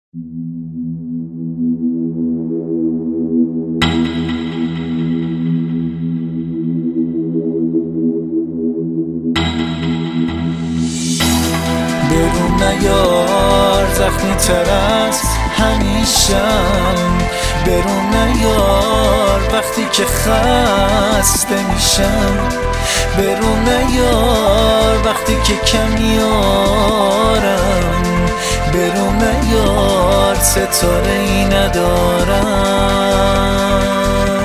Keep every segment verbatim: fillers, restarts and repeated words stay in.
برون نیار زخمی تر از همیشم، برون نیار وقتی که خسته میشم، برون نیار وقتی که کم میارم، برون نیار ستاره ای ندارم.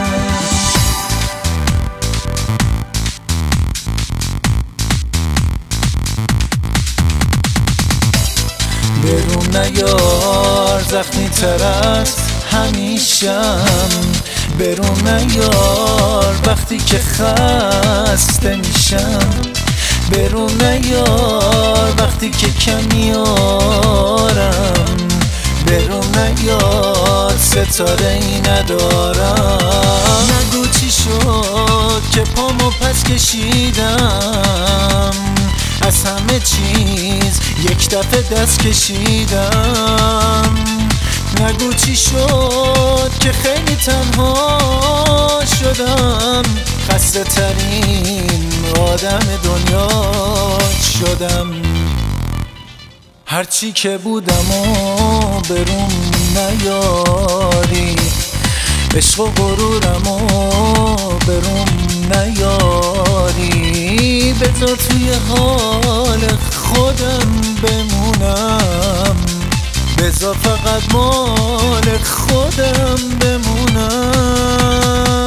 برون نیار زخمی تر از همیشم، برون نیار وقتی که خسته میشم، برون نیار وقتی که کم میارم، برون نیار ستاره ای ندارم. نگو چی شد که پامو پس کشیدم، از همه چیز یک دفعه دست کشیدم. نگو چی شد که خیلی تنها شدم، خسته ترین آدم دنیا شدم. هرچی که بودم و برون نیاری، عشق و غرورم و برون نیاری، بذار توی حال خودم بمونم، بذار فقط مال خودم بمونم.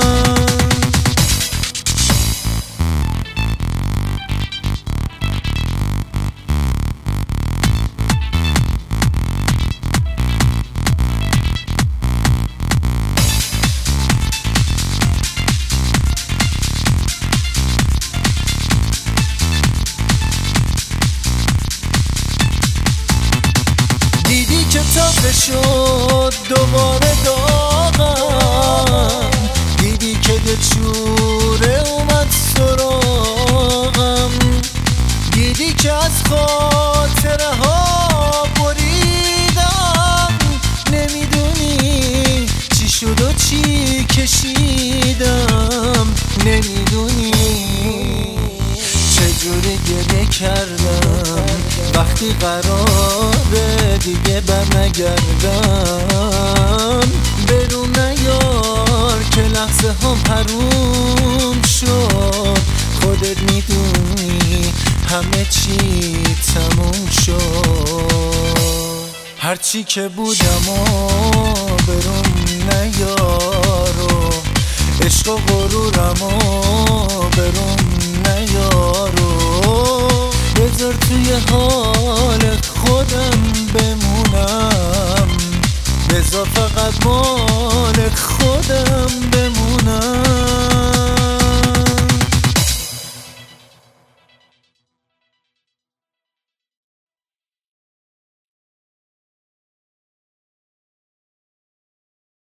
که تازه شد دوباره داغم، دیدی که دلشوره اومد سراغم، دیدی که از خاطره ها بریدم، نمیدونی چی شد و چی کشیدم، نمیدونی چجوری گریه کردم وقتی قراره دیگه برنگردم. برون نیار که لحظه هم حروم شد، خودت میدونی همه چی تموم شد. هرچی که بودم و برون نیار و عشق و غرورم و برون نیار و بذار توی حال خودم بمونم، بذار فقط مال خودم بمونم.